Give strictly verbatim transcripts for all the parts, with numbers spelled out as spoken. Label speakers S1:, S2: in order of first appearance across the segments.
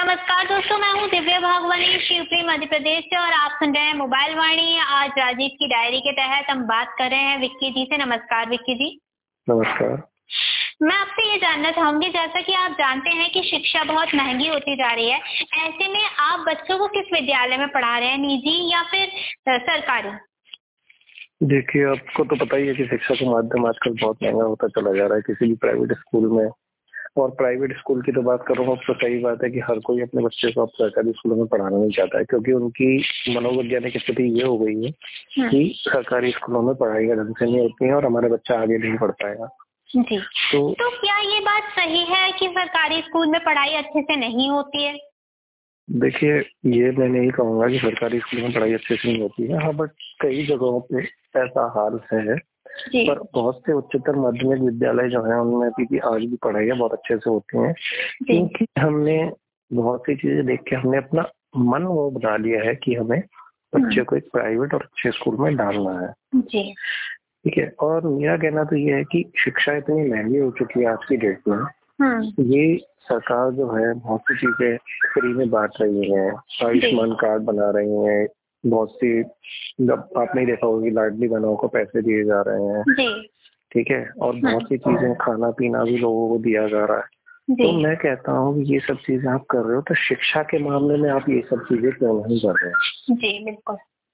S1: नमस्कार दोस्तों, मैं हूँ दिव्या भागवानी शिवपुरी मध्य प्रदेश से और आप सुन रहे हैं मोबाइल वाणी। आज राजीव की डायरी के तहत हम बात कर रहे हैं विक्की जी से। नमस्कार विक्की जी।
S2: नमस्कार।
S1: मैं आपसे ये जानना चाहूंगी, जैसा कि आप जानते हैं कि शिक्षा बहुत महंगी होती जा रही है, ऐसे में आप बच्चों को किस विद्यालय में पढ़ा रहे हैं, निजी या फिर सरकारी?
S2: देखिए, आपको तो पता ही है कि शिक्षा का माध्यम आजकल बहुत महंगा होता चला जा रहा है किसी भी प्राइवेट स्कूल में। और प्राइवेट स्कूल की तो बात करूँ तो सही बात है कि हर कोई अपने बच्चे को अब सरकारी स्कूलों में पढ़ाना नहीं चाहता है, क्योंकि उनकी मनोवैज्ञानिक स्थिति ये हो गई है कि सरकारी स्कूलों में पढ़ाई ढंग से नहीं होती है और हमारा बच्चा आगे नहीं बढ़ पाएगा।
S1: जी। तो, तो क्या ये बात सही है कि सरकारी स्कूल में पढ़ाई अच्छे से नहीं होती है?
S2: देखिए, ये मैं नहीं कहूँगा कि सरकारी स्कूल में पढ़ाई अच्छे से नहीं होती है। हाँ, बट कई जगहों पे ऐसा हाल है, पर बहुत से उच्चतर माध्यमिक विद्यालय जो है उनमें भी, भी आज भी पढ़ाई बहुत अच्छे से होती है, क्योंकि हमने बहुत सी चीजें देख के हमने अपना मन वो बना लिया है कि हमें बच्चे को एक प्राइवेट और अच्छे स्कूल में डालना है।
S1: जी।
S2: ठीक है। और मेरा कहना तो ये है कि शिक्षा इतनी महंगी हो चुकी है आज की डेट में, ये सरकार जो है बहुत सी चीजें फ्री में बांट रही है, आयुष्मान कार्ड बना रही है, बहुत सी आपने देखा होगा कि लाडली बहनों को पैसे दिए जा रहे हैं। ठीक है। और बहुत सी चीजें, खाना पीना भी लोगों को दिया जा रहा है। तो मैं कहता हूँ कि ये सब चीजें आप कर रहे हो तो शिक्षा के मामले में आप ये सब चीजें क्यों नहीं कर रहे हैं?
S1: जी बिल्कुल।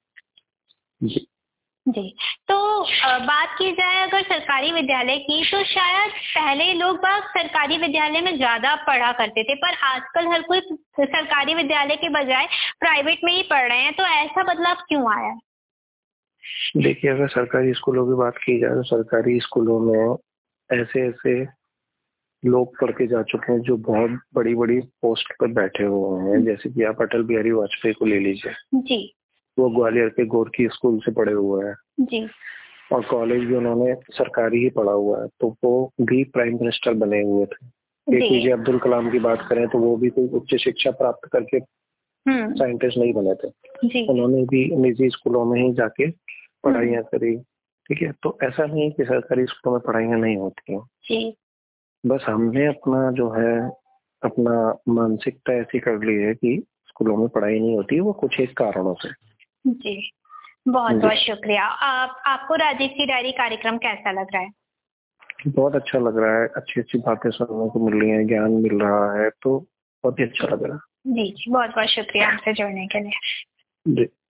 S2: जी
S1: जी। तो बात की जाए अगर सरकारी विद्यालय की, तो शायद पहले लोग बाग सरकारी विद्यालय में ज्यादा पढ़ा करते थे, पर आजकल हर कोई सरकारी विद्यालय के बजाय प्राइवेट में ही पढ़ रहे हैं, तो ऐसा बदलाव क्यों आया?
S2: देखिए, अगर सरकारी स्कूलों की बात की जाए तो सरकारी स्कूलों में ऐसे ऐसे लोग पढ़ के जा चुके हैं जो बहुत बड़ी बड़ी पोस्ट पर बैठे हुए हैं, जैसे कि आप अटल बिहारी वाजपेयी को ले लीजिए।
S1: जी।
S2: वो ग्वालियर के गोरखी स्कूल से पढ़े हुए हैं।
S1: जी।
S2: और कॉलेज भी उन्होंने सरकारी ही पढ़ा हुआ है, तो वो भी प्राइम मिनिस्टर बने हुए थे। एपीजे अब्दुल कलाम की बात करें तो वो भी कोई उच्च शिक्षा प्राप्त करके साइंटिस्ट नहीं बने थे, उन्होंने भी निजी स्कूलों में ही जाके पढ़ाइयाँ करी। ठीक है। तो ऐसा नहीं कि सरकारी स्कूलों में पढ़ाइयाँ नहीं होती हैं, बस हमने अपना जो है अपना मानसिकता ऐसी कर ली है कि स्कूलों में पढ़ाई नहीं होती, वो कुछ एक कारणों से।
S1: जी, बहुत बहुत शुक्रिया। आप आपको राजीव की डायरी कार्यक्रम कैसा लग रहा है?
S2: बहुत अच्छा लग रहा है, अच्छी अच्छी बातें सुनने को मिल रही हैं, ज्ञान मिल रहा है, तो बहुत ही अच्छा लग रहा है।
S1: जी, बहुत बहुत शुक्रिया हमसे जुड़ने के लिए।
S2: जी।